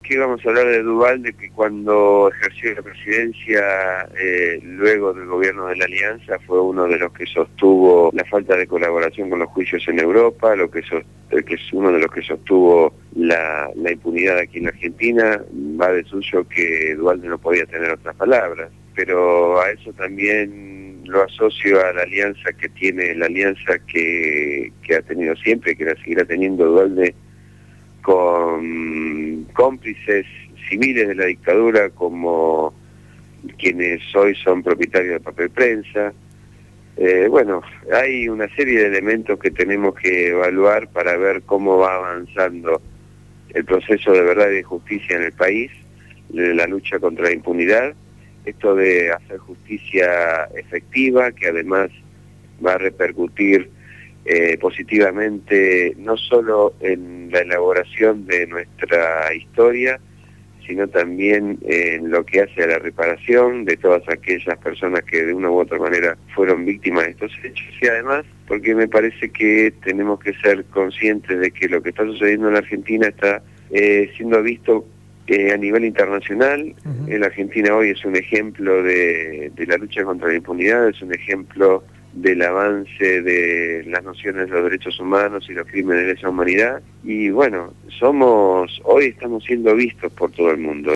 qué vamos a hablar de Duvalde, que cuando ejerció la presidencia, luego del gobierno de la Alianza, fue uno de los que sostuvo la falta de colaboración con los juicios en Europa, que es uno de los que sostuvo la impunidad aquí en la Argentina. Va de suyo que Duvalde no podía tener otras palabras, pero a eso también lo asocio a la alianza que tiene, la alianza que ha tenido siempre, que la seguirá teniendo Duvalde con cómplices civiles de la dictadura, como quienes hoy son propietarios de papel prensa. Bueno, hay una serie de elementos que tenemos que evaluar para ver cómo va avanzando el proceso de verdad y de justicia en el país, la lucha contra la impunidad, esto de hacer justicia efectiva, que además va a repercutir positivamente no solo en la elaboración de nuestra historia, sino también en lo que hace a la reparación de todas aquellas personas que de una u otra manera fueron víctimas de estos hechos. Y además, porque me parece que tenemos que ser conscientes de que lo que está sucediendo en la Argentina está siendo visto a nivel internacional. La Argentina hoy es un ejemplo de la lucha contra la impunidad, es un ejemplo del avance de las nociones de los derechos humanos y los crímenes de lesa humanidad, y bueno, hoy estamos siendo vistos por todo el mundo.